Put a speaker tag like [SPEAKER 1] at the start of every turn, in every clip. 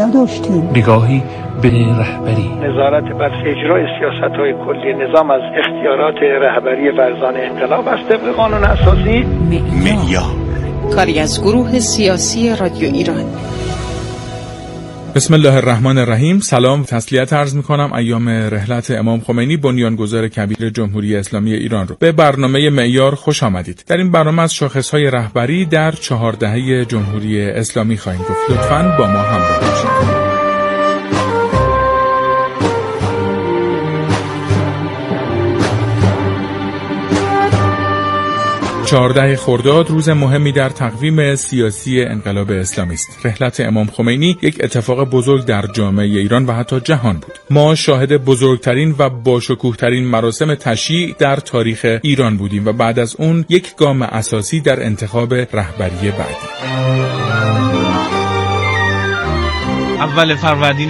[SPEAKER 1] نداشتیم.
[SPEAKER 2] نگاهی به رهبری،
[SPEAKER 3] نظارت بر اجرای سیاست‌های کلی نظام از اختیارات رهبری فرزان انقلاب است طبق قانون اساسی.
[SPEAKER 4] معیار
[SPEAKER 5] کاری از گروه سیاسی رادیو ایران.
[SPEAKER 6] بسم الله الرحمن الرحیم. سلام، تسلیت عرض میکنم ایام رحلت امام خمینی بنیانگذار کبیر جمهوری اسلامی ایران رو. به برنامه معیار خوش آمدید. در این برنامه از شاخصهای رهبری در 4 دهه جمهوری اسلامی خواهیم گفت. لطفاً با ما همراه باشید. 14 خرداد روز مهمی در تقویم سیاسی انقلاب اسلامی است. رحلت امام خمینی یک اتفاق بزرگ در جامعه ایران و حتی جهان بود. ما شاهد بزرگترین و باشکوهترین مراسم تشییع در تاریخ ایران بودیم و بعد از اون یک گام اساسی در انتخاب رهبری بعدی.
[SPEAKER 7] اول فروردین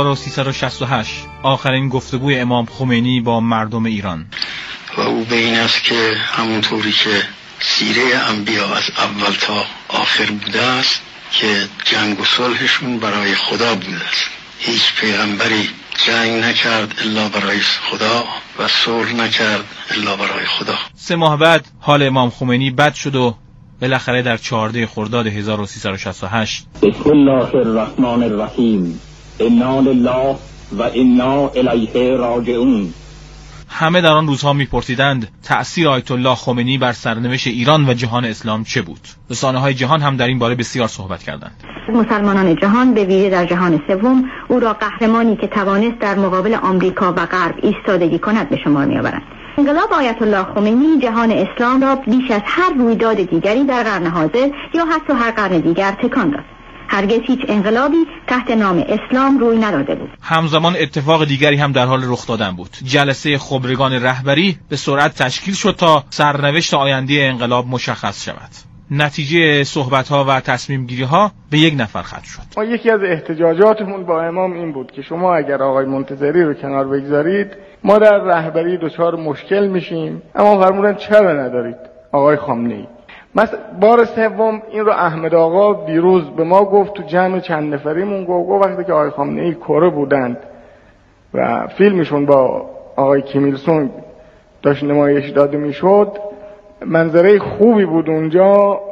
[SPEAKER 7] 1368 آخرین گفتگوی امام خمینی با مردم ایران.
[SPEAKER 8] و او به این است که همونطوری که سیره انبیا از اول تا آخر بوده است که جنگ و صلحشون برای خدا بوده است. هیچ پیغمبری جنگ نکرد الا برای خدا و صلح نکرد الا برای خدا.
[SPEAKER 7] 3 ماه بعد حال امام خمینی بد شد و بالاخره در 14 خرداد 1368
[SPEAKER 9] بسم الله الرحمن الرحیم انا لله و انا الیه راجعون.
[SPEAKER 7] همه در آن روزها می‌پرسیدند تأثیر آیت الله خمینی بر سرنوشت ایران و جهان اسلام چه بود؟ رسانه‌های جهان هم در این باره بسیار صحبت کردند.
[SPEAKER 10] مسلمانان جهان به ویژه در جهان سوم او را قهرمانی که توانست در مقابل آمریکا و غرب ایستادگی کند به شمار می‌آورند. انقلاب آیت الله خمینی جهان اسلام را بیش از هر رویداد دیگری در قرن حاضر یا حتی هر قرن دیگر تکان داد. هرگز هیچ انقلابی تحت نام اسلام روی نداده بود.
[SPEAKER 7] همزمان اتفاق دیگری هم در حال رخ دادن بود. جلسه خبرگان رهبری به سرعت تشکیل شد تا سرنوشت آینده انقلاب مشخص شود. نتیجه صحبت‌ها و تصمیم‌گیری‌ها به یک نفر ختم شد.
[SPEAKER 11] ما یکی از احتجاجاتمون با امام این بود که شما اگر آقای منتظری رو کنار بگذارید ما در رهبری دچار مشکل میشیم. اما فرمودن چرا ندارید آقای خامنه‌ای؟ بار سوم این رو احمد آقا دیروز به ما گفت تو جمع چند نفریمون گفت وقتی که آقای خامنه‌ای کره بودند و فیلمشون با آقای کیم ایل سونگ داشت نمایش داده میشد منظره خوبی بود اونجا.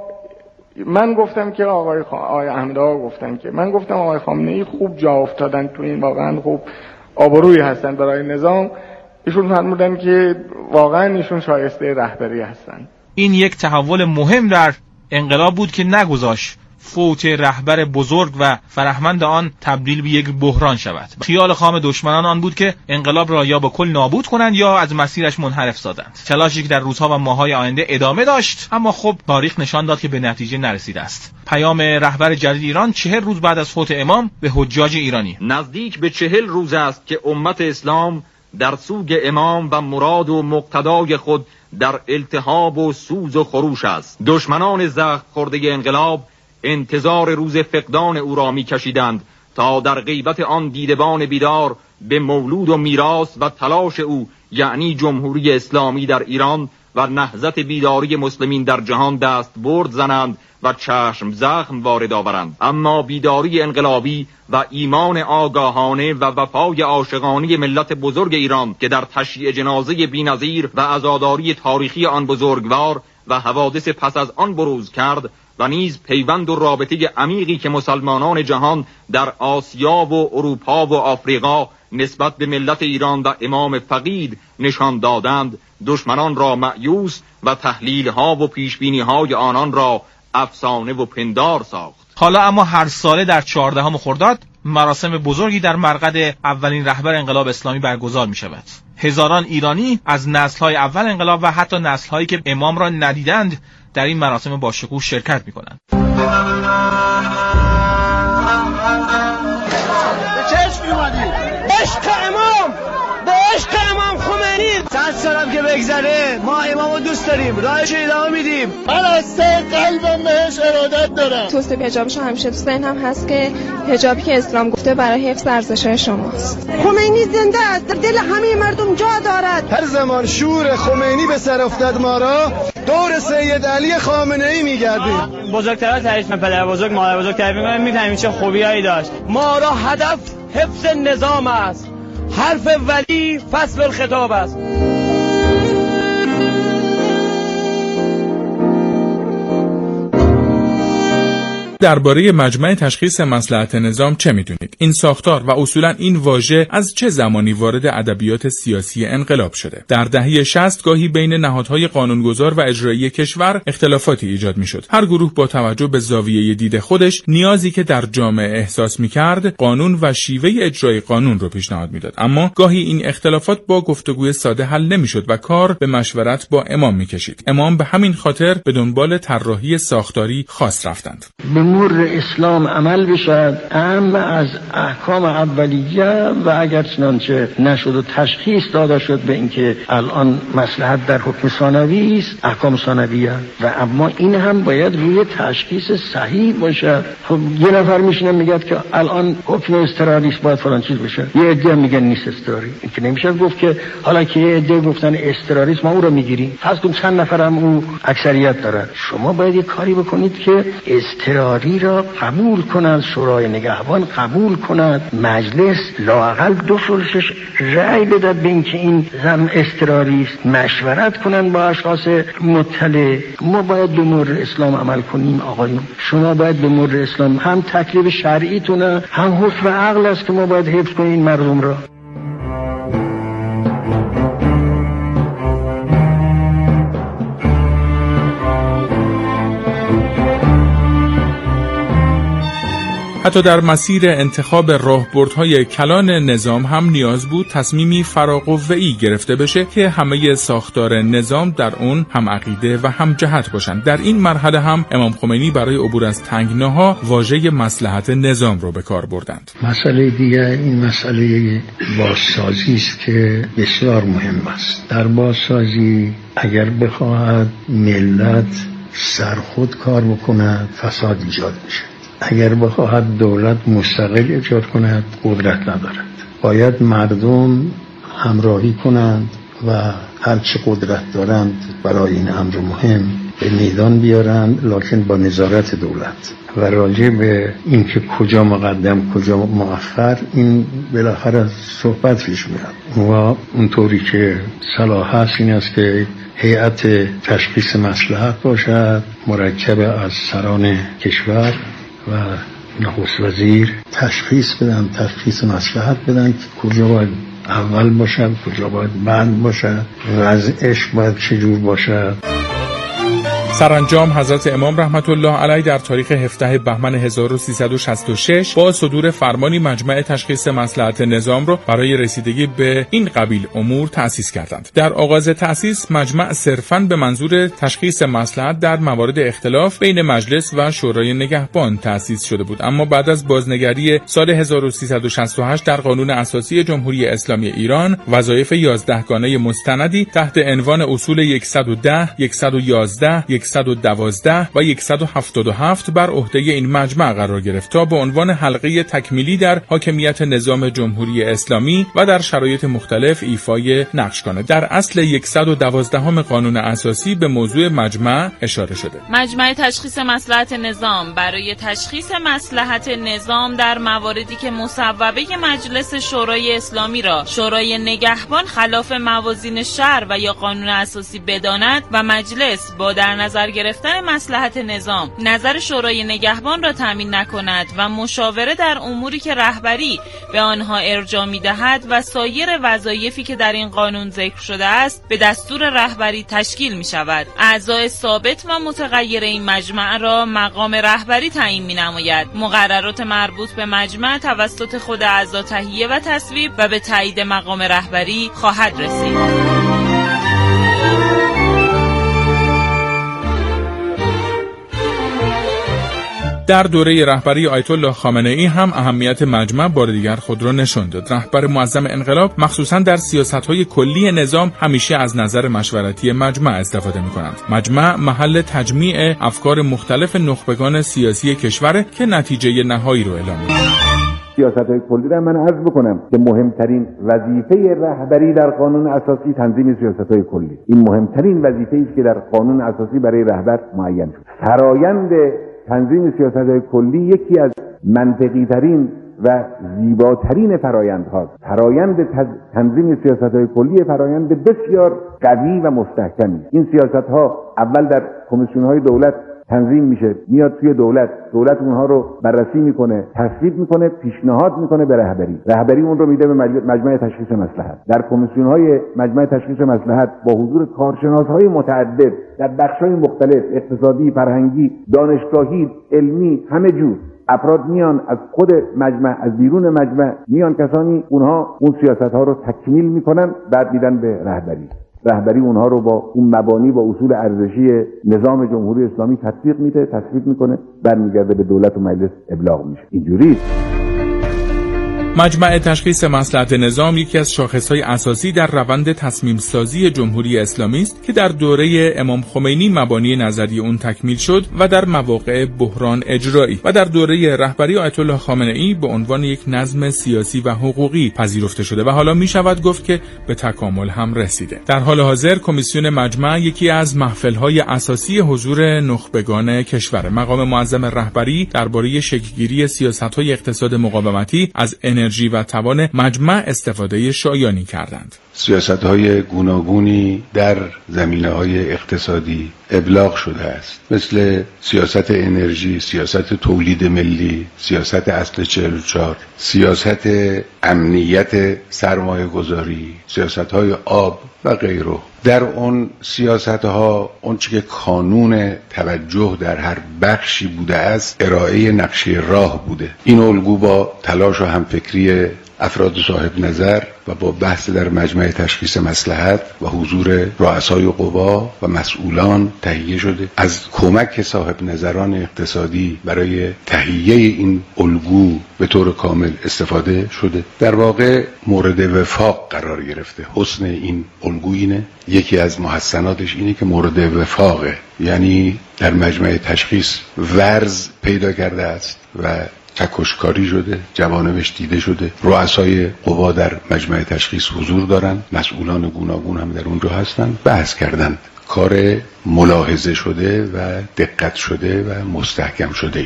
[SPEAKER 11] من گفتم که آقای احمد آقا گفتن که من گفتم آقای خامنه‌ای خوب جا افتادن تو این، واقعا خوب آبرویی هستن برای نظام. ایشون فرمودن که واقعا ایشون شایسته رهبری هستن.
[SPEAKER 7] این یک تحول مهم در انقلاب بود که نگذاشت فوت رهبر بزرگ و فرهمند آن تبدیل به یک بحران شود. خیال خام دشمنان آن بود که انقلاب را یا به کل نابود کنند یا از مسیرش منحرف سازند. تلاشی که در روزها و ماه‌های آینده ادامه داشت، اما خب تاریخ نشان داد که به نتیجه نرسیده است. پیام رهبر جدید ایران 40 روز بعد از فوت امام به حجاج ایرانی.
[SPEAKER 12] نزدیک به 40 روز است که امت اسلام در سوگ امام و مراد و مقتدای خود در التهاب و سوز و خروش است. دشمنان زخم خورده انقلاب انتظار روز فقدان او را می کشیدند تا در غیبت آن دیدبان بیدار به مولود و میراث و تلاش او یعنی جمهوری اسلامی در ایران و نهضت بیداری مسلمین در جهان دست برد زنند و چشم زخم وارد آورند. اما بیداری انقلابی و ایمان آگاهانه و وفای عاشقانه ملت بزرگ ایران که در تشییع جنازه بی‌نظیر و عزاداری تاریخی آن بزرگوار و حوادث پس از آن بروز کرد و نیز پیوند و رابطه عمیقی که مسلمانان جهان در آسیا و اروپا و آفریقا نسبت به ملت ایران و امام فقید نشان دادند، دشمنان را مأیوس و تحلیل‌ها و پیشبینی‌های آنان را افسانه و پندار ساخت.
[SPEAKER 7] حالا اما هر ساله در 14 خرداد مراسم بزرگی در مرقد اولین رهبر انقلاب اسلامی برگزار می شود. هزاران ایرانی از نسل‌های اول انقلاب و حتی نسل‌هایی که امام را ندیدند در این مراسم با شکوه شرکت می کنند.
[SPEAKER 13] به چشم می‌مانی عشق امام، به عشق امام خمینی. چند سالم که بگذره ما امامو دوست داریم، راهش ادامه میدیم.
[SPEAKER 14] من از ته قلبم بهش ارادت دارم.
[SPEAKER 15] توصیف حجابشو همیشه تو ذهنم هست که حجابی که اسلام گفته برای حفظ ارزش‌های شماست.
[SPEAKER 16] خمینی زنده است، در دل همه مردم جا دارد.
[SPEAKER 14] هر زمان شور خمینی به سر افتاد ما را
[SPEAKER 13] دور سید علی خامنه ای میگردیم.
[SPEAKER 1] بزرگترها تعریف می‌کنن، پدر بزرگ مادر بزرگ تعریف می‌کنن، می‌فهمیم چه خوبیایی داشت.
[SPEAKER 13] ما را هدف حفظ نظام است. حرف ولی فصل الخطاب است.
[SPEAKER 6] درباره مجمع تشخیص مصلحت نظام چه میدونید؟ این ساختار و اصولا این واژه از چه زمانی وارد ادبیات سیاسی انقلاب شده؟ در دهه 60 گاهی بین نهادهای قانونگذار و اجرایی کشور اختلافاتی ایجاد میشد. هر گروه با توجه به زاویه دید خودش نیازی که در جامعه احساس میکرد قانون و شیوه اجرای قانون رو پیشنهاد میداد. اما گاهی این اختلافات با گفتگوی ساده حل نمیشد و کار به مشورت با امام میکشید. امام به همین خاطر به دنبال طراحی ساختاری خاص رفتند.
[SPEAKER 4] امور اسلام عمل بشد، اما از احکام اولیه و اگر چنانچه نشد و تشخیص داده شد به اینکه الان مصلحت در حکم ثانوی است، احکام ثانویه و اما این هم باید روی تشخیص صحیح باشه. خب یه نفر میشینه میگه که الان حکم اضطراری است باید فلان چیز بشه، یه عده میگن نیست اضطراری. این که نمیشه گفت که حالا که یه عده گفتن اضطراری است ما اون رو میگیریم، پس کن چند نفرم او اکثریت داره. شما باید یه کاری بکنید که اضطراری را قبول کنند، شورای نگهبان قبول کند، مجلس لااقل 2/3 رأی بدهد به اینکه این زم اضطراری است، مشورت کنند با اشخاص مطلع. ما باید به مورد اسلام عمل کنیم آقایون. شما باید به مورد اسلام هم تکلیف شرعیتونه هم حکم عقل است که ما باید حفظ کنیم مردم را.
[SPEAKER 6] حتی در مسیر انتخاب راهبردهای کلان نظام هم نیاز بود تصمیمی فراقوه‌ای گرفته بشه که همه ساختار نظام در اون هم عقیده و هم جهت باشند. در این مرحله هم امام خمینی برای عبور از تنگناها واژه مصلحت نظام رو به کار بردند.
[SPEAKER 4] مسئله دیگه این مسئله بازسازی است که بسیار مهم است. در بازسازی اگر بخواهد ملت سرخود کار بکند فساد ایجاد میشه. اگر بخواهد دولت مستقل ایجاد کند قدرت ندارد. باید مردم همراهی کنند و هرچی قدرت دارند برای این امر مهم به میدان بیارند، لکن با نظارت دولت. و راجع به اینکه کجا مقدم کجا مؤخر این بالاخره صحبت پیش میاد و اونطوری که صلاح هست این است که هیئت تشخیص مصلحت باشد مرکب از سران کشور و نخست وزیر تشخیص مصلحت بدن که کجا باید اول باشد کجا باید بعد باشد، وضعش باید چجور باشد.
[SPEAKER 6] سرانجام حضرت امام رحمت الله علیه در تاریخ 17 بهمن 1366 با صدور فرمانی مجمع تشخیص مصلحت نظام را برای رسیدگی به این قبیل امور تأسیس کردند. در آغاز تأسیس مجمع صرفاً به منظور تشخیص مصلحت در موارد اختلاف بین مجلس و شورای نگهبان تأسیس شده بود، اما بعد از بازنگری سال 1368 در قانون اساسی جمهوری اسلامی ایران وظایف 11 گانه مستندی تحت عنوان اصول 110، 111، 112 و 177 بر عهده این مجمع قرار گرفت تا به عنوان حلقه تکمیلی در حاکمیت نظام جمهوری اسلامی و در شرایط مختلف ایفای نقش کند. در اصل 112 قانون اساسی به موضوع مجمع اشاره شده.
[SPEAKER 16] مجمع تشخیص مصلحت نظام برای تشخیص مصلحت نظام در مواردی که مصوبه مجلس شورای اسلامی را شورای نگهبان خلاف موازین شرع و یا قانون اساسی بداند و مجلس با در نظر گرفتن مصلحت نظام نظر شورای نگهبان را تامین نکند و مشاوره در اموری که رهبری به آنها ارجاع می‌دهد و سایر وظایفی که در این قانون ذکر شده است به دستور رهبری تشکیل می‌شود. اعضای ثابت و متغیر این مجمع را مقام رهبری تعیین می‌نماید. مقررات مربوط به مجمع توسط خود اعضا تهیه و تصویب و به تایید مقام رهبری خواهد رسید.
[SPEAKER 6] در دوره رهبری آیت الله خامنه ای هم اهمیت مجمع بار دیگر خود را نشان داد. رهبر معظم انقلاب مخصوصا در سیاست‌های کلی نظام همیشه از نظر مشورتی مجمع استفاده می‌کنند. مجمع محل تجمیع افکار مختلف نخبگان سیاسی کشور که نتیجه نهایی رو اعلام می‌کند.
[SPEAKER 17] سیاست‌های کلی را من عرض بکنم که مهمترین وظیفه رهبری در قانون اساسی تنظیم سیاست‌های کلی. این مهمترین وظیفه‌ای است که در قانون اساسی برای رهبر معین شد. فرآیند تنظیم سیاست‌های کلی یکی از منطقی‌ترین و زیباترین فرایند هاست. فرایند تنظیم سیاست‌های کلی فرایند بسیار قوی و مستحکمی. این سیاست‌ها اول در کمیسیون‌های دولت تنظیم میشه، میاد توی دولت اونها رو بررسی میکنه، تصویب میکنه، پیشنهاد میکنه به رهبری اون رو میده به مجمع تشخیص مصلحت. در کمیسیون‌های مجمع تشخیص مصلحت با حضور کارشناس‌های متعدد در بخش‌های مختلف، اقتصادی، فرهنگی، دانشگاهی، علمی، همه جور افراد میان از خود مجمع، از بیرون مجمع میان کسانی، اونها اون سیاست‌ها رو تکمیل میکنن، بعد میدن به رهبری اونها رو با اون مبانی و اصول ارزشی نظام جمهوری اسلامی تطبیق میده، تصویب میکنه، برمیگرده به دولت و مجلس ابلاغ میشه. اینجوری
[SPEAKER 6] مجمع تشخیص مصلحت نظام یکی از شاخصهای اساسی در روند تصمیم سازی جمهوری اسلامی است که در دوره امام خمینی مبانی نظری اون تکمیل شد و در مواقع بحران اجرایی و در دوره رهبری آیت الله خامنه ای به عنوان یک نظم سیاسی و حقوقی پذیرفته شده و حالا می شود گفت که به تکامل هم رسیده. در حال حاضر کمیسیون مجمع یکی از محفل‌های اساسی حضور نخبگان کشور. مقام معظم رهبری درباره شکل‌گیری سیاست‌های اقتصاد مقاومتی از انرژی و توان مجمع استفاده شایانی کردند.
[SPEAKER 17] سیاست‌های گوناگونی در زمینه‌های اقتصادی ابلاغ شده است، مثل سیاست انرژی، سیاست تولید ملی، سیاست اصل 44، سیاست امنیت سرمایه گذاری، سیاست‌های آب و غیره. در اون سیاست‌ها اونچه که کانون توجه در هر بخشی بوده است ارائه نقشه راه بوده. این الگو با تلاش و همفکری افراد صاحب نظر و با بحث در مجمع تشخیص مصلحت و حضور رؤسای قوا و مسئولان تهیه شده. از کمک صاحب نظران اقتصادی برای تهیه این الگو به طور کامل استفاده شده. در واقع مورد وفاق قرار گرفته. حسن این الگو اینه، یکی از محسناتش اینه که مورد وفاقه، یعنی در مجمع تشخیص ورز پیدا کرده است و چکشکاری شده، جوانبش دیده شده. رؤسای قوا در مجمع تشخیص حضور دارن، مسئولان گوناگون هم در اونجا هستن، بحث کردن. کار ملاحظه شده و دقت شده و مستحکم شده.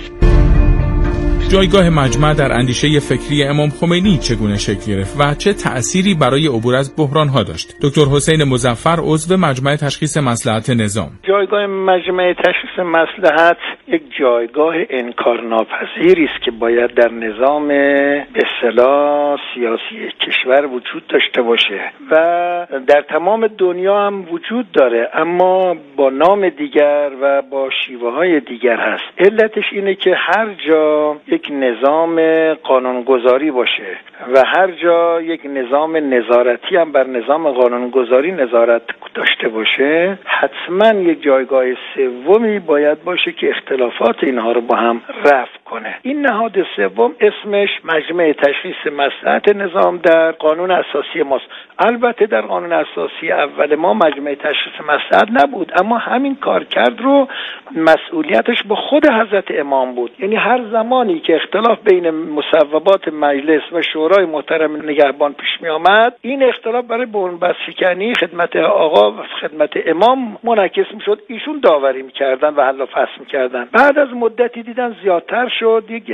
[SPEAKER 6] جایگاه مجمع در اندیشه فکری امام خمینی چگونه شکل گرفت و چه تأثیری برای عبور از بحران‌ها داشت؟ دکتر حسین مظفر، عضو مجمع تشخیص مصلحت نظام.
[SPEAKER 3] جایگاه مجمع تشخیص مصلحت یک جایگاه انکارناپذیری است که باید در نظام به اصطلاح سیاسی کشور وجود داشته باشه و در تمام دنیا هم وجود داره، اما با نام دیگر و با شیوه‌های دیگر هست. علتش اینه که هر جا یک نظام قانونگذاری باشه و هر جا یک نظام نظارتی هم بر نظام قانونگذاری نظارت داشته باشه، حتما یک جایگاه سومی باید باشه که اختلافات اینها رو با هم رفع کنه. این نهاد سوم اسمش مجمع تشخیص مصلحت نظام در قانون اساسی ماست. البته در قانون اساسی اول ما مجمع تشخیص مصلحت نبود، اما همین کارکرد رو مسئولیتش با خود حضرت امام بود. یعنی هر زمانی که اختلاف بین مصوبات مجلس و شورای محترم نگهبان پیش می آمد، این اختلاف برای بنبست شکنی خدمت آقا و خدمت امام منعکس می شد. ایشون داوری می کردن و حل و فصل می کردن. بعد از مدتی دیدن زیادتر شد، یک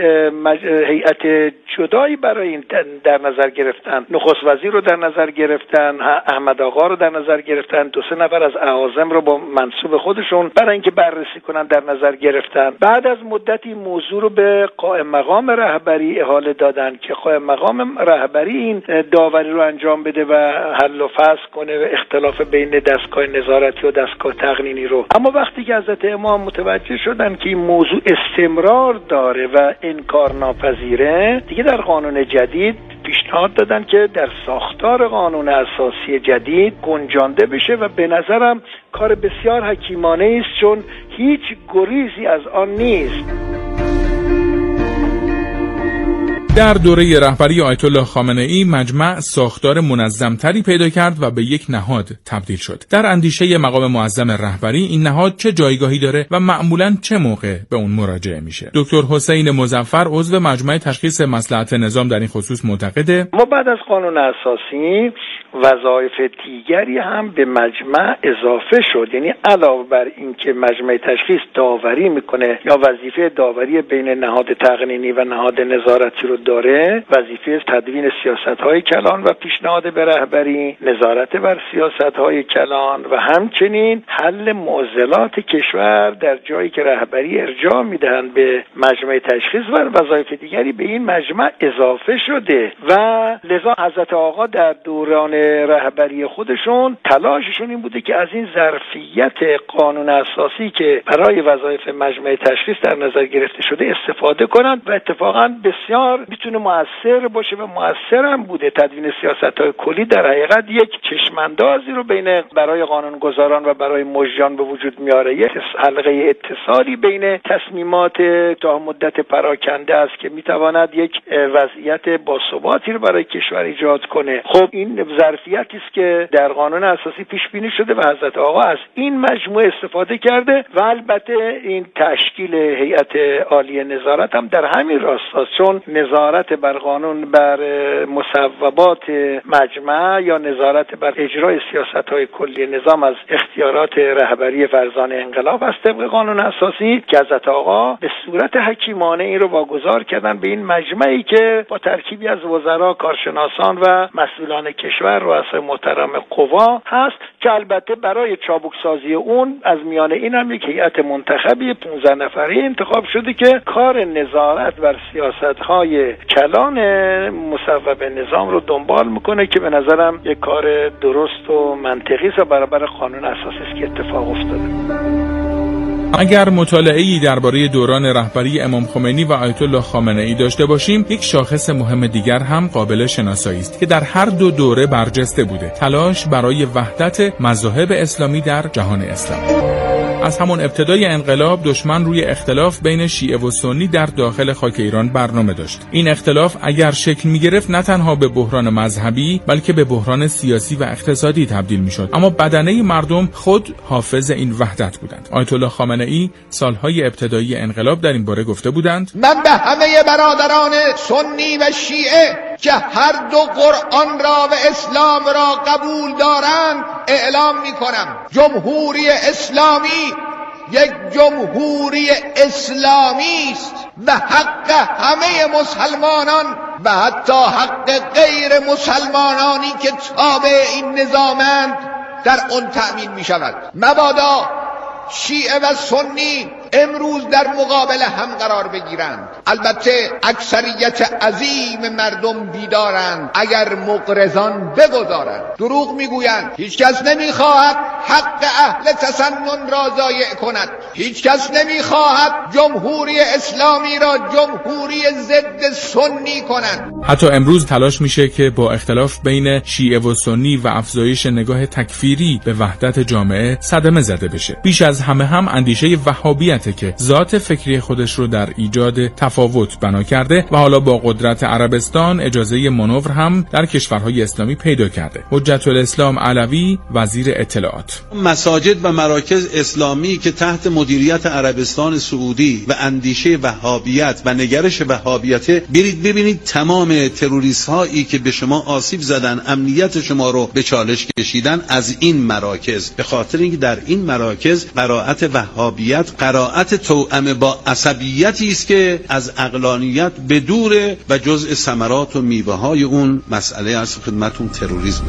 [SPEAKER 3] هیئت جدایی برای این در نظر گرفتن. نخست وزیر رو در نظر گرفتن، احمد آقا رو در نظر گرفتن، 2-3 نفر از اعاظم رو با منصوب خودشون برای اینکه بررسی کنن در نظر گرفتن. بعد از مدتی موضوع رو به قائم مقام رهبری احاله دادن که قائم مقام رهبری این داوری رو انجام بده و حل و فصل کنه و اختلاف بین دستگاه نظارتی و دستگاه تقنینی رو. اما وقتی که حضرت امام متوجه شدن که این موضوع استمرار داره و انکار ناپذیره، دیگه در قانون جدید پیشنهاد دادن که در ساختار قانون اساسی جدید گنجانده بشه و به نظرم کار بسیار حکیمانه است، چون هیچ گریزی از آن نیست.
[SPEAKER 6] در دوره رهبری آیت الله خامنه‌ای مجمع ساختار منظمتری پیدا کرد و به یک نهاد تبدیل شد. در اندیشه مقام معظم رهبری این نهاد چه جایگاهی داره و معمولاً چه موقع به اون مراجعه میشه؟ دکتر حسین مظفر عضو مجمع تشخیص مصلحت نظام در این خصوص معتقده
[SPEAKER 3] ما بعد از قانون اساسی وظایف دیگری هم به مجمع اضافه شد، یعنی علاوه بر اینکه مجمع تشخیص داوری میکنه یا وظیفه داوری بین نهاد تقنینی و نهاد نظارتی رو داره، وظیفه تدوین سیاست‌های کلان و پیشنهاد به رهبری، نظارت بر سیاست‌های کلان و همچنین حل معضلات کشور در جایی که رهبری ارجاع میدهند به مجمع تشخیص و وظایف دیگری به این مجمع اضافه شده و لذا حضرت آقا در دوران رهبری خودشون تلاششون این بوده که از این ظرفیت قانون اساسی که برای وظایف مجمع تشخیص در نظر گرفته شده استفاده کنند و اتفاقا بسیار میتونه مؤثر باشه و مؤثر هم بوده. تدوین سیاست‌های کلی در حقیقت یک چشماندازی رو بین برای قانونگذاران و برای مجریان به وجود میاره، یک حلقه اتصالی بین تصمیمات تا مدت پراکنده است که میتواند یک وضعیت باثباتی رو برای کشور ایجاد کنه. خب این ظرفیتی است که در قانون اساسی پیش بینی شده و حضرت آقا از این مجموعه استفاده کرده و البته این تشکیل هیئت عالی نظارت هم در همین راستاست، چون نظارت بر قانون بر مصوبات مجمع یا نظارت بر اجرای سیاست‌های کلی نظام از اختیارات رهبری فرزان انقلاب است طبق قانون اساسی که حضرت آقا به صورت حکیمانه این رو واگذار کردن به این مجمعی که با ترکیبی از وزرا، کارشناسان و مسئولان کشور رؤسای محترم قوا هست که البته برای چابکسازی اون از میان این هم یک هیئت منتخبی 15 نفری انتخاب شده که کار نظارت بر سیاست‌های کلان مصوب نظام رو دنبال میکنه که به نظرم یک کار درست و منطقی است و برابر قانون اساسی است که اتفاق افتاده.
[SPEAKER 6] اگر مطالعه‌ای درباره دوران رهبری امام خمینی و آیت الله خامنه‌ای داشته باشیم، یک شاخص مهم دیگر هم قابل شناسایی است که در هر دو دوره برجسته بوده: تلاش برای وحدت مذاهب اسلامی در جهان اسلامی. از همان ابتدای انقلاب دشمن روی اختلاف بین شیعه و سنی در داخل خاک ایران برنامه داشت. این اختلاف اگر شکل می‌گرفت نه تنها به بحران مذهبی بلکه به بحران سیاسی و اقتصادی تبدیل می‌شد، اما بدنه مردم خود حافظ این وحدت بودند. آیت الله خامنه‌ای سالهای ابتدایی انقلاب در این باره گفته بودند:
[SPEAKER 14] من به همه برادران سنی و شیعه که هر دو قرآن را و اسلام را قبول دارند اعلام می‌کنم جمهوری اسلامی یک جمهوری اسلامی است و حق همه مسلمانان و حتی حق غیر مسلمانانی که تابع این نظامند در آن تأمین می شود. مبادا شیعه و سنی امروز در مقابل هم قرار بگیرند. البته اکثریت عظیم مردم بیدارند، اگر مقرضان بگذارند. دروغ میگویند. هیچ کس نمیخواهد حق اهل تسنن را ضایع کند. هیچ کس نمیخواهد جمهوری اسلامی را جمهوری ضد سنی کند.
[SPEAKER 6] حتی امروز تلاش میشه که با اختلاف بین شیعه و سنی و افزایش نگاه تکفیری به وحدت جامعه صدمه زده بشه. بیش از همه هم اندیشه وهابیت که ذات فکری خودش رو در ایجاد تفاوت بنا کرده و حالا با قدرت عربستان اجازه مانور هم در کشورهای اسلامی پیدا کرده. حجت الاسلام علوی وزیر اطلاعات:
[SPEAKER 18] مساجد و مراکز اسلامی که تحت مدیریت عربستان سعودی و اندیشه وهابیت و نگرش وهابیت، برید ببینید تمام تروریست هایی که به شما آسیب زدن، امنیت شما رو به چالش کشیدن از این مراکز، به خاطر اینکه در این مراکز قرائت وهابیت قرائت توأم با عصبیتی است که از عقلانیت بدوره و جزء ثمرات و میوه های اون مسئله از خدمتون تروریسم.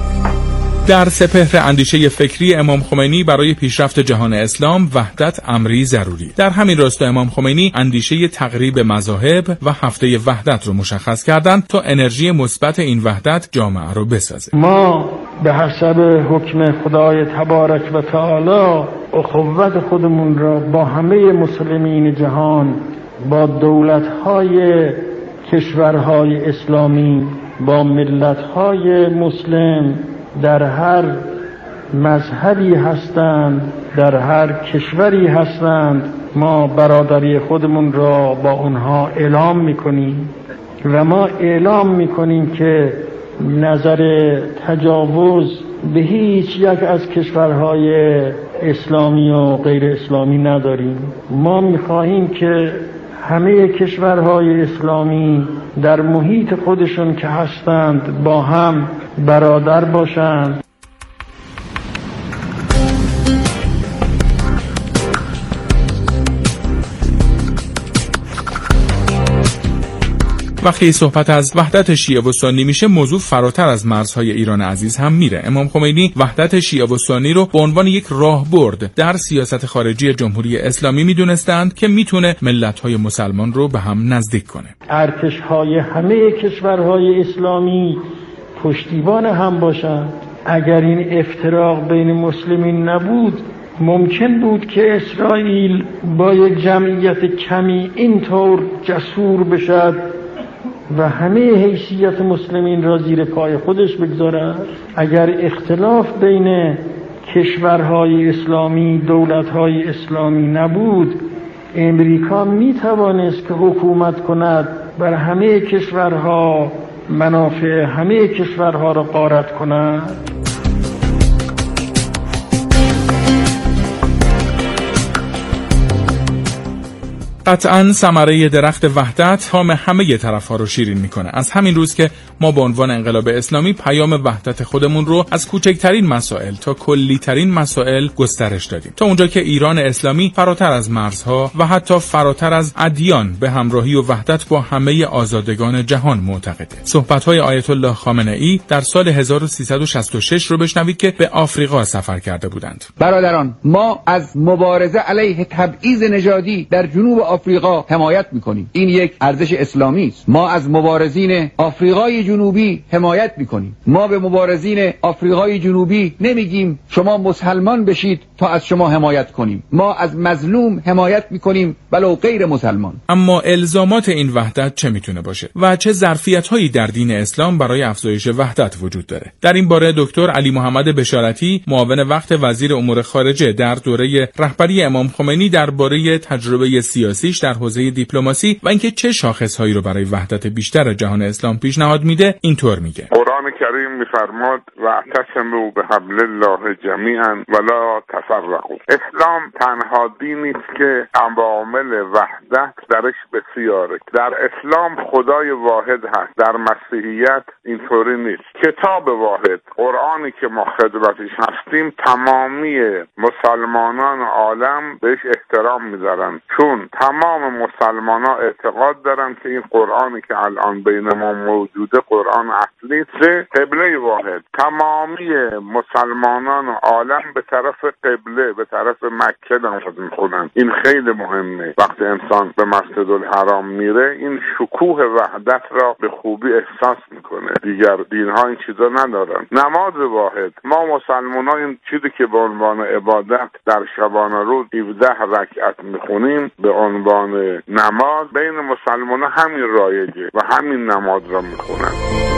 [SPEAKER 6] در سپهر اندیشه فکری امام خمینی برای پیشرفت جهان اسلام وحدت امری ضروری. در همین راستا امام خمینی اندیشه تقریب مذاهب و هفته وحدت رو مشخص کردند تا انرژی مثبت این وحدت جامعه رو بسازه.
[SPEAKER 11] ما به حسب حکم خدای تبارک و تعالی اخوت خودمون را با همه مسلمین جهان، با دولت‌های کشورهای اسلامی، با ملت‌های مسلم در هر مذهبی هستند، در هر کشوری هستند، ما برادری خودمون را با اونها اعلام میکنیم
[SPEAKER 4] و ما اعلام میکنیم که نظر تجاوز به هیچ یک از کشورهای اسلامی و غیر اسلامی نداریم. ما میخواهیم که همه کشورهای اسلامی در محیط خودشون که هستند با هم برادر باشند.
[SPEAKER 6] وقتی صحبت از وحدت شیعه و سنی میشه، موضوع فراتر از مرزهای ایران عزیز هم میره. امام خمینی وحدت شیعه و سنی رو به عنوان یک راهبرد در سیاست خارجی جمهوری اسلامی میدونستند که میتونه ملت‌های مسلمان رو به هم نزدیک کنه.
[SPEAKER 4] ارتش‌های همه کشورهای اسلامی پشتیبان هم باشند. اگر این افتراق بین مسلمین نبود، ممکن بود که اسرائیل با یک جمعیت کمی اینطور جسور بشد و همه حیثیت مسلمین را زیر پای خودش بگذارد. اگر اختلاف بین کشورهای اسلامی، دولتهای اسلامی نبود، امریکا می توانست که حکومت کند بر همه کشورها، منافع همه کشورها را غارت کند.
[SPEAKER 6] قطعاً ثمره درخت وحدت کام همه طرف‌ها رو شیرین میکنه. از همین روز که ما به عنوان انقلاب اسلامی پیام وحدت خودمون رو از کوچکترین مسائل تا کلیترین مسائل گسترش دادیم، تا اونجا که ایران اسلامی فراتر از مرزها و حتی فراتر از ادیان به همراهی و وحدت با همه آزادگان جهان معتقده. صحبت‌های آیت الله خامنه‌ای در سال 1366 رو بشنوید که به آفریقا سفر کرده بودند.
[SPEAKER 14] برادران، ما از مبارزه علیه تبعیض نژادی در جنوب آفریقا حمایت میکنیم. این یک ارزش اسلامی است. ما از مبارزین آفریقای جنوبی حمایت میکنیم. ما به مبارزین آفریقای جنوبی نمیگیم شما مسلمان بشید تا از شما حمایت کنیم. ما از مظلوم حمایت میکنیم ولو غیر مسلمان.
[SPEAKER 6] اما الزامات این وحدت چه میتونه باشه و چه ظرفیت‌هایی در دین اسلام برای افزایش وحدت وجود داره؟ در این باره دکتر علی محمد بشارتی، معاون وقت وزیر امور خارجه در دوره رهبری امام خمینی، درباره تجربه سیاسیش در حوزه دیپلماسی و اینکه چه شاخصهایی رو برای وحدت بیشتر جهان اسلام پیشنهاد میده اینطور میگه.
[SPEAKER 19] قرآن کریم میفرماد واعتصموا بحبل الله جمیعا ولا تفرقوا. اسلام تنها دینی است که عوامل وحدت درش بسیاره. در اسلام خدای واحد هست، در مسیحیت اینطوری نیست. کتاب واحد، قرآنی که ما خدمتش هستیم، تمامی مسلمانان عالم بهش احترام میذارن، چون تمام مسلمانان اعتقاد دارن که این قرآنی که الان بین ما موجوده قرآن اصلی است. قبله واحد، تمامی مسلمانان عالم به طرف قبله، به طرف مکه نماز میخونن. این خیلی مهمه. وقتی انسان به مسجد الحرام میره، این شکوه وحدت را به خوبی احساس میکنه. دیگر دینها این چیزا ندارن. نماز واحد، ما مسلمانان این چیزی که به عنوان عبادت در شبانه روز 17 رکعت میخونیم به عنوان نماز، بین مسلمانان همین رایجه و همین نماز را میخونن.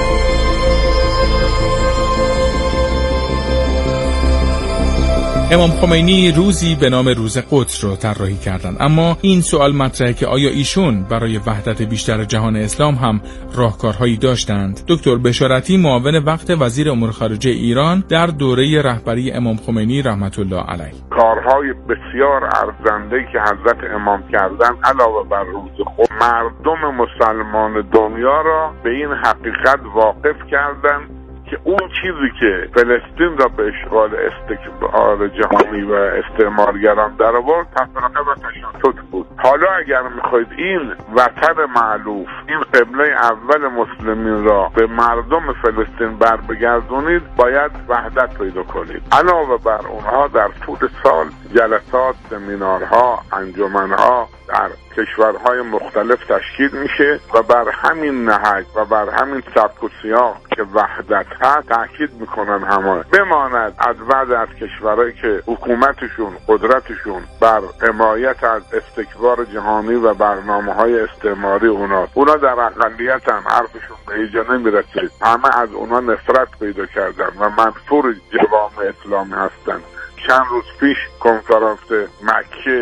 [SPEAKER 6] امام خمینی روزی به نام روز قدس رو طراحی کردند، اما این سوال مطرحه که آیا ایشون برای وحدت بیشتر جهان اسلام هم راهکارهایی داشتند؟ دکتر بشارتی، معاون وقت وزیر امور خارجه ایران در دوره رهبری امام خمینی رحمت الله علیه،
[SPEAKER 19] کارهای بسیار ارزنده‌ای که حضرت امام کردن علاوه بر روز خود، مردم مسلمان دنیا را به این حقیقت واقف کردند که اون چیزی که فلسطین را به اشغال استکبار جهانی و استعمارگران در آورد تفرقه و تشتت بود. حالا اگر میخواید این وطن معلوف، این قبله اول مسلمین را به مردم فلسطین بر بگردونید، باید وحدت پیدا کنید. علاوه بر اونها در طول سال جلسات، سمینارها، انجمنها در کشورهای مختلف تشکیل میشه و بر همین نهج و بر همین سبک و سیاق که وحدت هست تاکید میکنن همه بماند. از بعض از کشورهایی که حکومتشون، قدرتشون بر حمایت از استکبار جهانی و برنامه‌های استعماری اونا در اقلیت هم حرفشون به اینجا نمیرسید، همه از اونا نفرت پیدا کردن و منفور جوامع اسلامی هستن. چند روز پیش کنفرانس مکه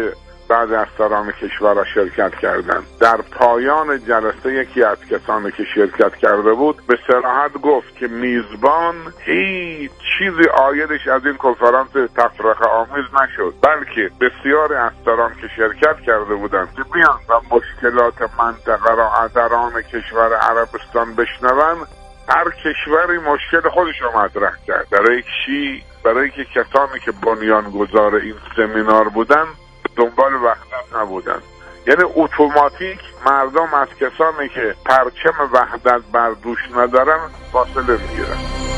[SPEAKER 19] بعضی از سران کشور شرکت کردند. در پایان جلسه یکی از کسانی که شرکت کرده بود به صراحت گفت که میزبان هیچ چیزی عایدش از این کنفرانس تفرقه آمیز نشد، بلکه بسیاری از سران که شرکت کرده بودند که بیان و مشکلات منطقه را از سران کشور عربستان بشنوند، هر کشوری مشکل خودش رو مطرح کرد. برای که کسانی که بنیانگذار این سمینار بودن دنبال وحدت نبودن، یعنی اتوماتیک مردم از کسانی که پرچم وحدت بر دوش ندارن فاصله میگیرن.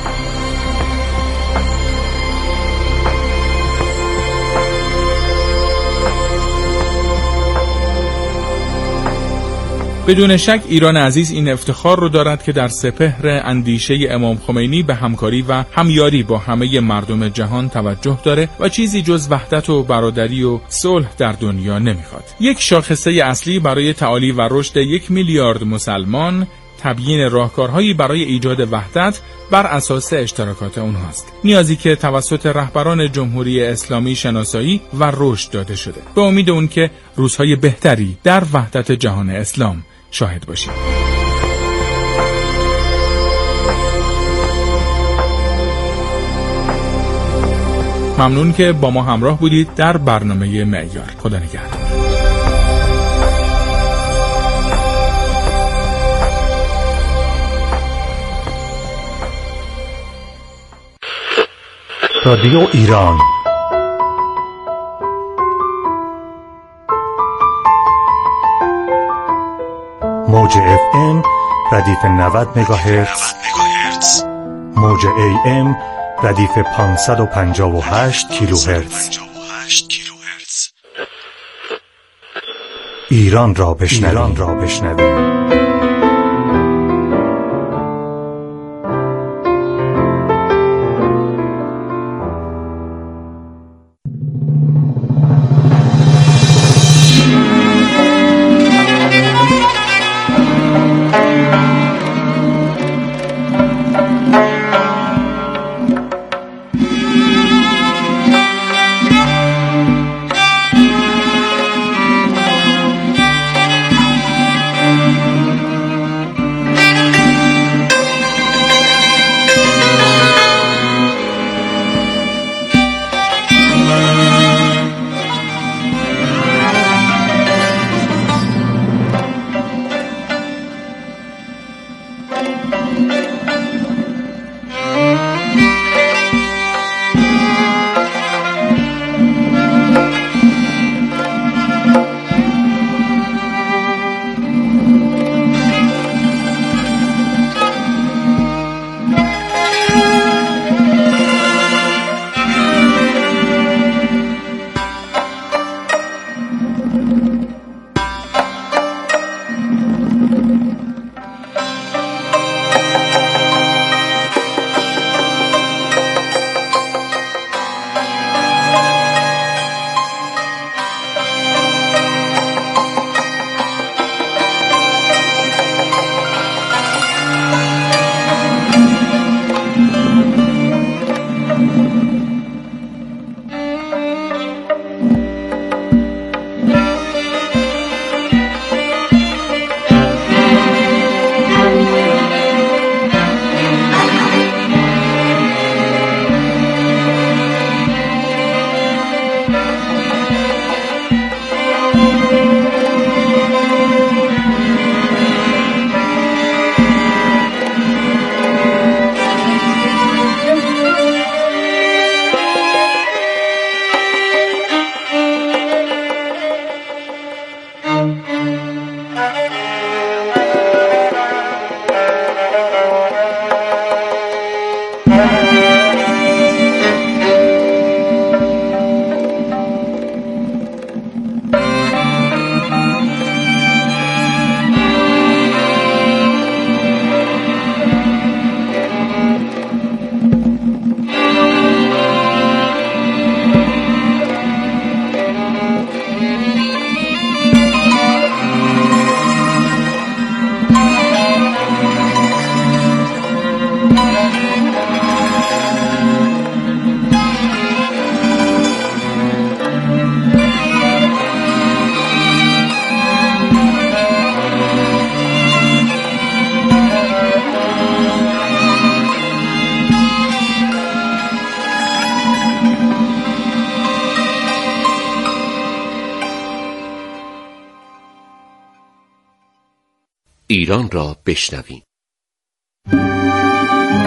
[SPEAKER 6] بدون شک ایران عزیز این افتخار رو دارد که در سپهر اندیشه امام خمینی به همکاری و همیاری با همه مردم جهان توجه داره و چیزی جز وحدت و برادری و صلح در دنیا نمیخواد. یک شاخصه اصلی برای تعالی و رشد 1 میلیارد مسلمان تبیین راهکارهایی برای ایجاد وحدت بر اساس اشتراکات اونهاست. نیازی که توسط رهبران جمهوری اسلامی شناسایی و رشد داده شده. به امید اون که روزهای بهتری در وحدت جهان اسلام شاهد باشید. ممنون که با ما همراه بودید در برنامه معیار. خدا نگهدار.
[SPEAKER 20] رادیو ایران موج FM ردیف 90 مگاهرتز، موج AM ردیف 558 کیلوهرتز. ایران را بشنوید.
[SPEAKER 18] ایران را بشنویم.